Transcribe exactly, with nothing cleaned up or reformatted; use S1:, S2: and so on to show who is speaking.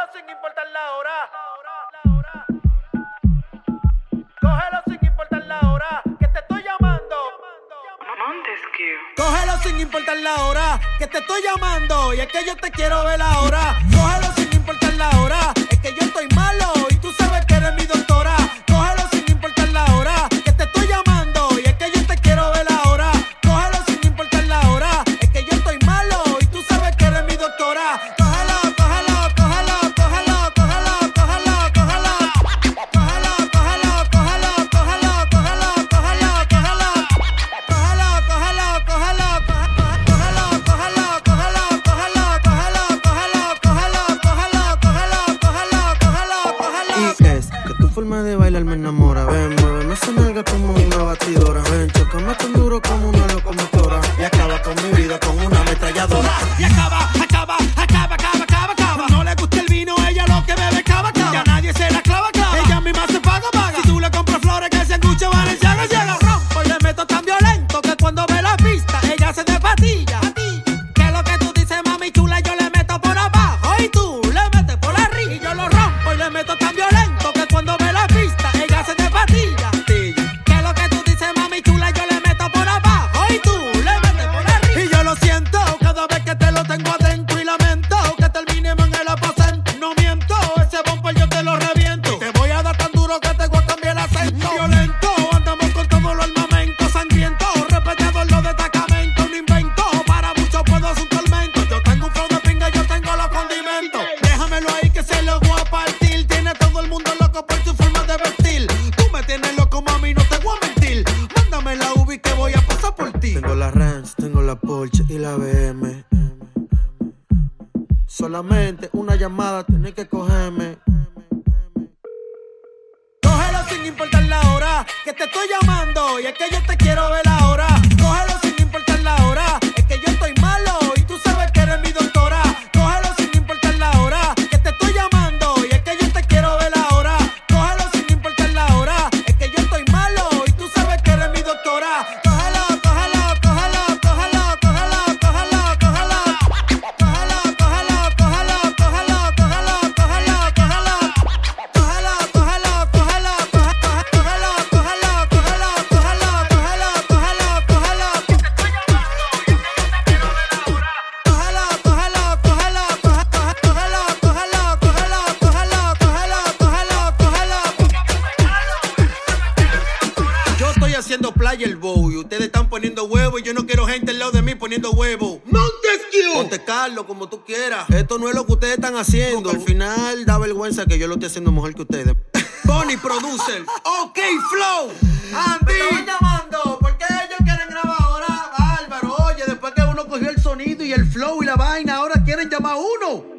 S1: sin importar la hora. Cógelo sin importar la hora, que te estoy llamando.
S2: Montesquieu.
S1: Cógelo sin importar la hora, que te estoy llamando. Y es que yo te quiero ver ahora. Cógelo sin importar la hora, es que yo estoy malo y tú sabes que eres mi doctora. Cógelo sin importar la hora, que te estoy llamando. Y es que yo te quiero ver ahora. Cógelo sin importar la hora, es que yo estoy malo y tú sabes que eres mi doctora. Cógelo, cógelo, cógelo, cógelo, cógelo, cógelo, cógelo. Cógelo, cógelo, cógelo, cógelo, cógelo, cógelo, cógelo. Cógelo, cógelo, cógelo, cógelo, cógelo, cógelo, cógelo, cógelo, cógelo, cógelo, cógelo, cógelo, cógelo, cógelo.
S3: Y es que tu forma de bailar me enamora. Ven, muéveme esa nalga como una batidora. Ven, chócame tan duro como una locomotora. Y acaba con mi vida con una ametralladora.
S1: Y acaba, acaba, acaba, acaba, acaba, acaba. No le gusta el vino, ella lo que bebe acaba, acaba. Ya nadie se la clava, clava. Ella misma se paga, paga. Si tú le compras flores que se escuche Valenciaga, llega. Rompo y le meto tan violento que cuando ve la pista ella se despatilla. Que lo que tú dices, mami chula, yo le meto por abajo y tú le metes por arriba. Y yo lo rompo y le meto tan violento que cuando ve la pista ella se despatilla. Que lo que tú dices, mami chula, yo le meto por abajo y tú le metes por arriba. Y yo lo siento cada vez que te lo tengo adentro y lamento que terminemos en el aposento. No miento, ese bumper yo te lo reviento. Y te voy a dar tan duro que te voy a cambiar el acento. Violento, andamos con todos los armamentos sangrientos. Respetador los destacamentos, no invento. Para muchos puedo ser un tormento. Yo tengo un flow de pinga, yo tengo los condimentos. Déjamelo ahí que se lo voy a partir. Tiene todo el mundo loco por tu forma de vestir. Tú me tienes loco, mami, no te voy a mentir. Mándame la U V I que voy a pasar por ti.
S3: Tengo la Range, tengo la Porsche y la B M. Solamente una llamada tiene que cogerme.
S1: Cógelo sin importar la hora, que te estoy llamando. Y es que yo te quiero ver ahora. Cógelo sin importar la hora, es que yo estoy malo y tú sabes que eres mi doctora. Cógelo sin importar la hora, que te estoy llamando. Y es que yo te quiero ver ahora. Cógelo sin importar la hora, es que yo estoy malo y tú sabes que eres mi doctora. Cógelo, cógelo, cógelo, cógelo, cógelo, cógelo, cógelo. Cógelo, cógelo, cógelo, cógelo, cógelo, cógelo, cógelo. Cógelo, cógelo, cógelo, cógelo, cógelo, cógelo, cógelo, cógelo, cógelo, cógelo, cógelo. Cógelo, cógelo, cógelo, cógelo, cógelo, cógelo, cógelo, cógelo, cógelo, cógelo. Yo estoy haciendo player bow y ustedes están poniendo huevo y yo no quiero gente al lado de mí poniendo huevo.
S3: Montesquieu.
S1: Ponte Carlos como tú quieras. Esto no es lo que ustedes están haciendo.
S3: Al final da vergüenza que yo lo esté haciendo mejor que ustedes.
S1: Bonnie Producer. OK Flow. Andy. Me estaban llamando. ¿Por qué ellos quieren grabar ahora? Bárbaro. Oye, después que uno cogió el sonido y el flow y la vaina, ahora quieren llamar a uno.